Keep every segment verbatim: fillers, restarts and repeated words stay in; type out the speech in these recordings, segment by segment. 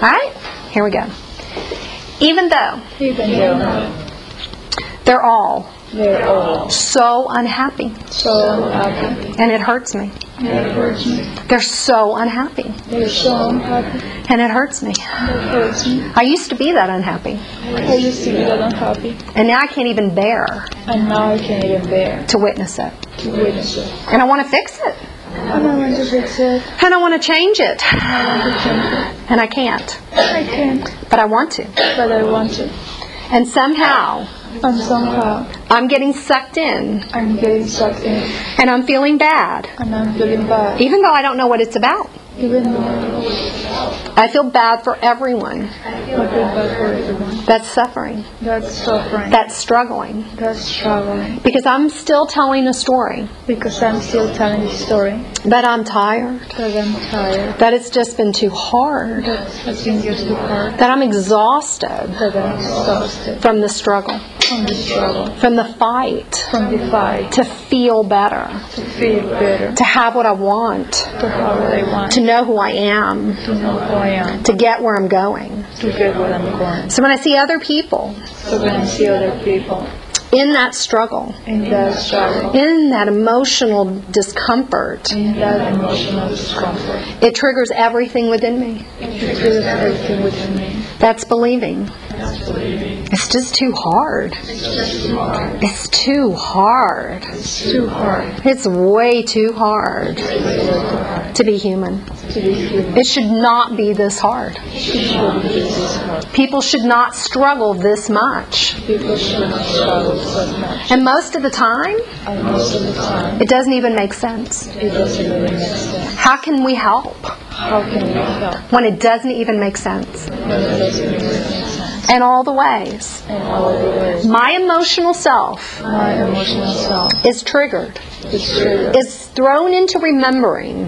Alright? Here we go. Even though Even though they're all they're all so unhappy, so unhappy, and it hurts me. it hurts me. They're so unhappy, They're so unhappy, and it hurts me. it hurts me. I used to be that unhappy, I used to be that unhappy, and now I can't even bear and now I can't even bear to witness it. to witness it. And I want to fix it, And I want to fix it, and I want to change it, I want to change it. and I can't, I can't, but I want to. but I want to. And somehow, And somehow I'm getting sucked in, I'm getting sucked in, and I'm feeling bad, and I'm feeling bad. even though I don't know what it's about. Even though I feel bad for everyone I feel bad for everyone that's suffering, that's suffering, that's struggling, that's struggling, because I'm still telling a story, because I'm still telling the story, that I'm tired, that I'm tired, that it's just been too hard, that has been just too hard, that I'm exhausted that I'm exhausted from the struggle, from the struggle, from the fight, from the fight, to feel better, to feel better, to have what I want, to have what I want, to know who I am, to know who I am, to get where I'm going. to get what I'm going. So when I see other people So when I see other people in that struggle, in that struggle, in that emotional discomfort, in that emotional discomfort, it triggers everything within me. it feels everything within me. That's believing. That's believing. It's just too hard. It's too hard. It's too hard It's way too hard to be human. to be human. It should not be this hard. It shouldn't be this hard. People should not struggle this much. People should not struggle so much. And most of the time, And most of the time, it doesn't even make sense. it doesn't really make sense. How can we help How can we help when it doesn't even make sense? when it doesn't really make sense? In all the ways, In all the ways, my emotional self my emotional self is triggered, is triggered. is thrown into remembering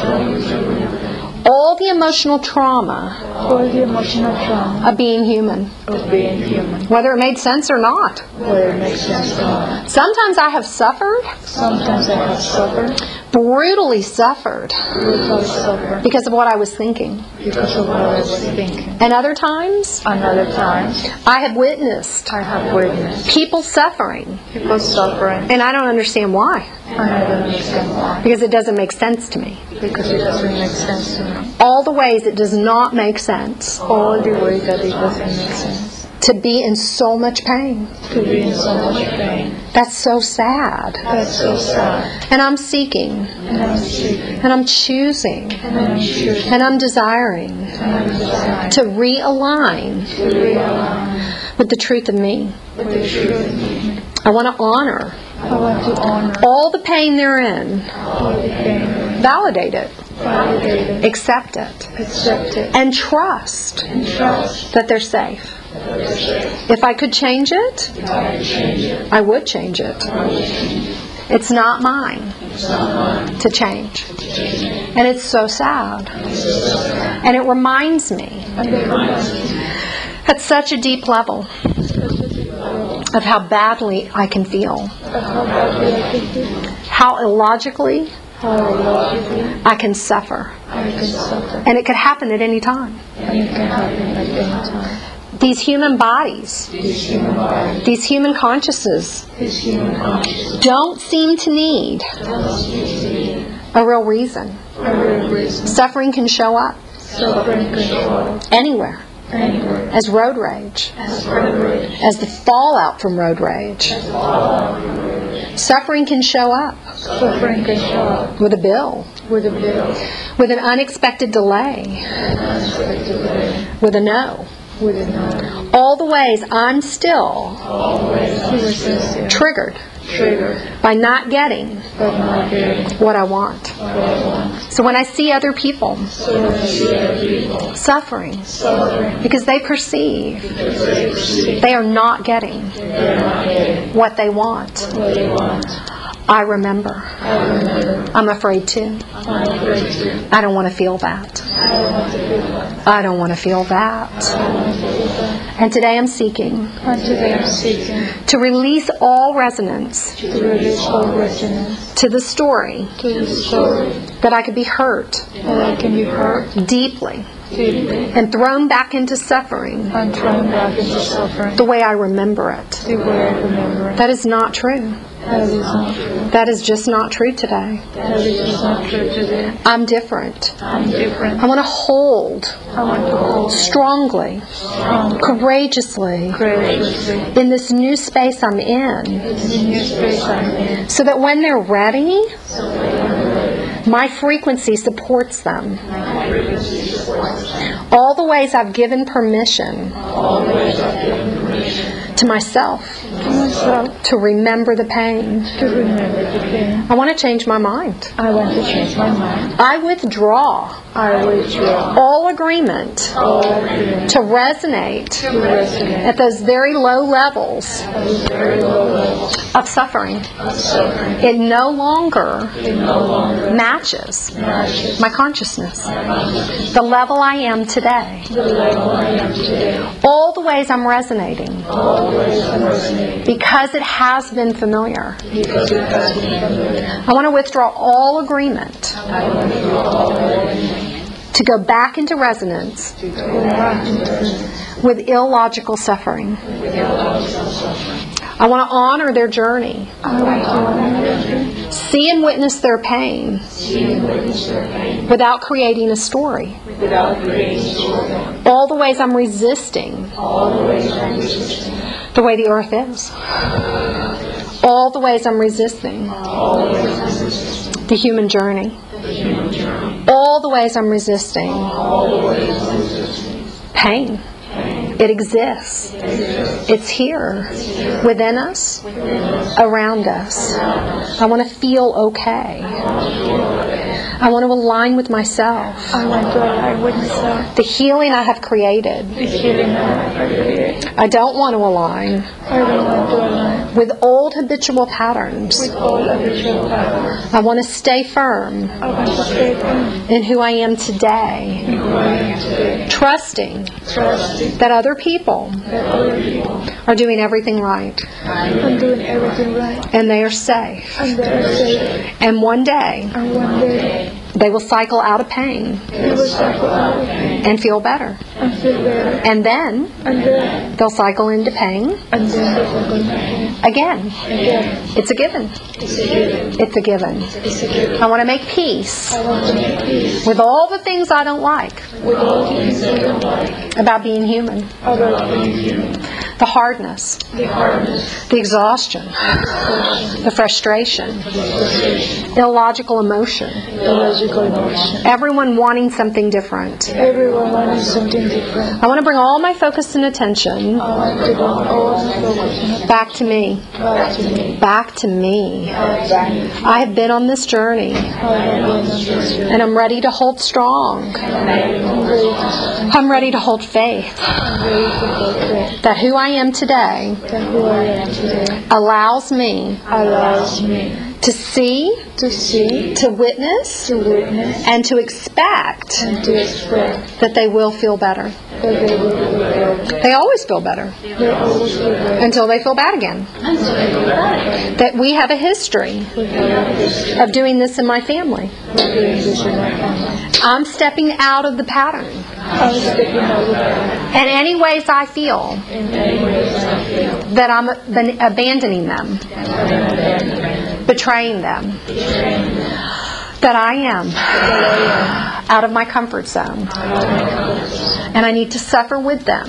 all the emotional trauma For the emotional trauma of being human, of being human, whether it made sense or not. whether it makes sense or not. Sometimes I have suffered, Sometimes I have suffered, brutally suffered, brutally suffered, because of what I was thinking. because of what I was thinking. And other times, And other times, I have witnessed I have witnessed people suffering, people suffering, and I don't understand why, and I don't understand why. because it doesn't make sense to me. Because it doesn't make sense to me. All the ways it does not make sense All the way that it doesn't make sense. to be in so much pain. To be in so much pain. That's so sad. That's so sad. And I'm seeking, And I'm seeking, and I'm choosing, and I'm choosing, and I'm desiring and I'm desiring to realign to realign with the truth of me. with the truth of me. I want to honor I want to honor all the pain they're in, all the pain, validate it, validate it, accept it, accept it, and trust and trust that they're safe. If I could change it, I would change it. It's not mine to change. And it's so sad. And it reminds me and it reminds me at such a deep level of how badly I can feel, of how badly I can feel, how illogically how logically I can suffer. I can suffer, And it could happen at any time. and it can happen at any time. These human bodies, This human body, these human consciousnesses this human consciousness, don't seem to need a real reason. a real reason. Suffering can show up Suffering can show up anywhere anywhere as road rage, as road rage, as the fallout from road rage. Suffering can show up suffering can show up with a bill, with a bill, with an unexpected delay, unexpected delay, with a no. with a no. All the ways I'm still He was sincere, triggered triggered, by not getting but not getting what I want. what I want. So when I see other people So when I see other people suffering suffering because they perceive because they perceive they are not getting they're not getting what they want, what they want, I remember. I remember I'm afraid to. I'm afraid to. I don't want to feel that. I don't want to feel that. I don't want to feel that. I don't want to feel that. And today I'm seeking And today I'm seeking to release all resonance to release all resonance to the story to the story that I could be hurt that I can be hurt deeply deeply, and thrown back into suffering and thrown back into suffering the way I remember it. the way I remember it. That is not true. That is not true. That is just not true today. That is just not true today. I'm different. I'm different. I want to hold I want to hold strongly, strong, courageously courageously in this new space I'm in, in the new space I'm in. so that when they're ready, my frequency supports them. All the ways I've given permission to myself To myself, to remember the pain. to remember the pain. I want to change my mind. I want to change my mind. I withdraw I withdraw all agreement all agreement to resonate to resonate at those very low levels at a very low level of suffering. of suffering. It no longer It no longer matches matches my consciousness, the level I am today, the level I am today. all the ways I'm resonating, Always I'm resonating because it has been familiar. because it has been familiar. I want to withdraw all agreement I want to go all agreement to go back into resonance to go back into resonance with illogical suffering. with illogical suffering. I want to honor their journey, I want to honor their journey, see and witness their pain see and witness their pain without creating a story. without creating story. All the ways I'm resisting All the ways I'm resisting. the way the earth is. All the ways I'm resisting All the ways I'm resisting. the human journey. The human journey. All the ways I'm resisting All the ways I'm resisting. pain. It exists. It's here, within us, around us. I want to feel okay. I want to align with myself. I want to align with myself. The healing I have created. The healing I have created. I don't want to align I don't want to align with old habitual patterns. with all habitual patterns. I want to stay firm I want to stay firm in who I am today, in who I am today. trusting Trusting that other people that other people are doing everything right are doing everything right and they are safe. and they are safe. And one day And one day they will cycle out of pain they will cycle out of pain and feel better. and feel better. And then And then they'll cycle into pain and then they will go back again. again. It's a given. It's a given. It's a given. It's a given. I want to make peace I want to make peace with all the things I don't like with all the things I don't like about being human. about being human. The hardness, The hardness, the exhaustion, the frustration, illogical emotion, illogical emotion. everyone wanting something different. Everyone wanting something different. I want to bring all my focus and attention I want to bring all the focus back to me. back to me. Back to me. Back to me. I have been on this journey I have been on this journey. and I'm ready to hold strong. I'm ready to I'm ready to hold faith I'm ready to go through. that who I am today That who I am today allows me allows me to see, to see, to witness, to witness, and to expect and to expect that they will feel better. that they will feel better. They always feel better They always feel better. until they feel bad again. That we have a history We have a history of doing this in my family. of doing this in my family. I'm stepping out of the pattern. I was stepping out of that. And any ways I feel In any ways I feel that I'm ab- abandoning them, betraying them, that I am out of my comfort zone. And I need to suffer with them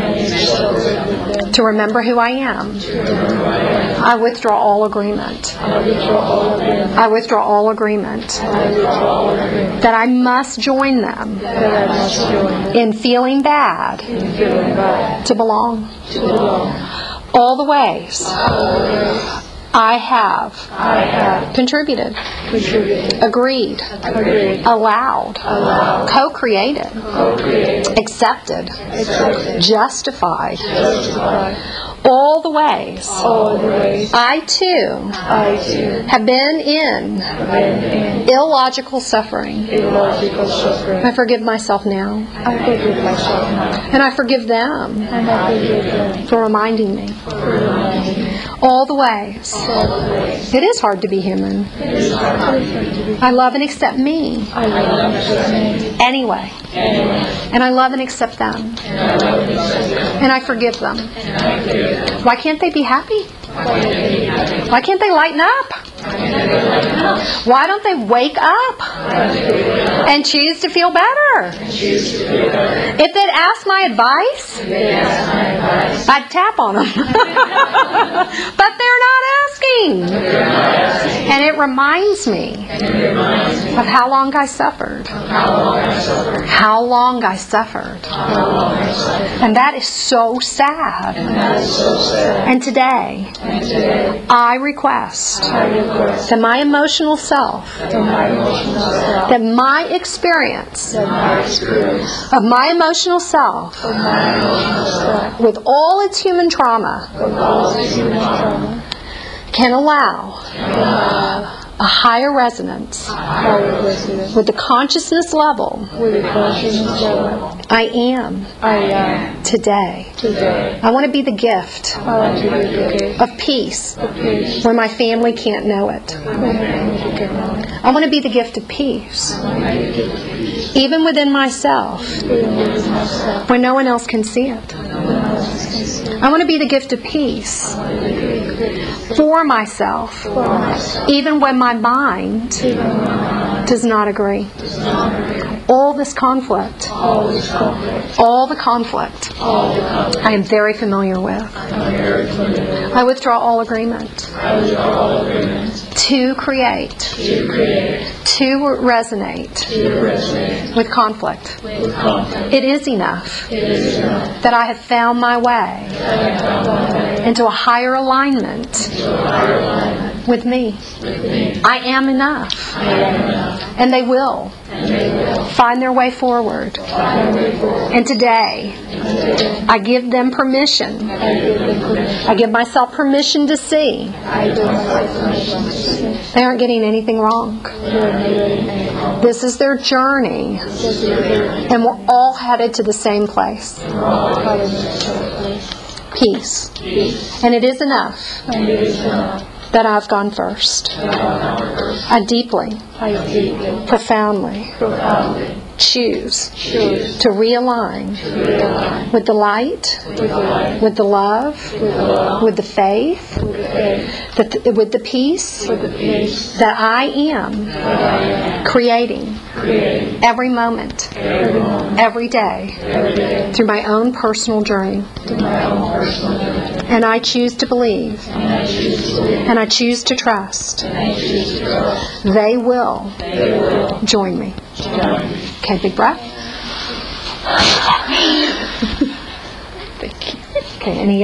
to remember who I am. I withdraw all agreement. I withdraw all agreement. I withdraw all agreement I withdraw all agreement. that I must join them That I must join in feeling bad in feeling bad to belong. to belong. All the ways I have I have contributed, contributed, agreed, agreed, allowed, allowed, co-created, co-created, accepted, accepted, justified. justified, All the ways all the ways I too I too have been in have been in illogical suffering. illogical suffering. I forgive myself now, I forgive myself now, and I forgive them and I forgive them for reminding me. for reminding me All the ways. all the ways. It is hard to be human. It is hard to be. I love and accept me I love and accept me anyway. And I love and accept them. And I forgive them. Why can't they be happy? Why can't they lighten up? Why don't they wake up and choose to feel better? If they'd ask my advice, I'd tap on them. But they're not asking. And it reminds me of how long I suffered. How long I suffered. And that is so sad. And today, I request that my emotional self, that my experience of my emotional self, with all its human trauma, can allow a higher resonance with the consciousness level I am today. I want to be the gift of peace where my family can't know it. I want to be the gift of peace even within myself where no one else can see it. I want to be the gift of peace for myself even when my mind does not agree. All this conflict, all the conflict, I am very familiar with. I withdraw all agreement to create, to resonate with conflict. It is enough that I have found my way into a higher alignment with me. I am enough. And they will find their way forward. And today, I give them permission. I give myself permission to see they aren't getting anything wrong. This is their journey. And we're all headed to the same place. Peace. And it is enough that I've gone first. I deeply, profoundly choose to realign with the light, with the love, with the faith, that the, with the peace that I am creating every moment, every day through my own personal journey. And I choose to believe, and I choose to trust they will join me. Okay, big breath. Thank you. Okay, any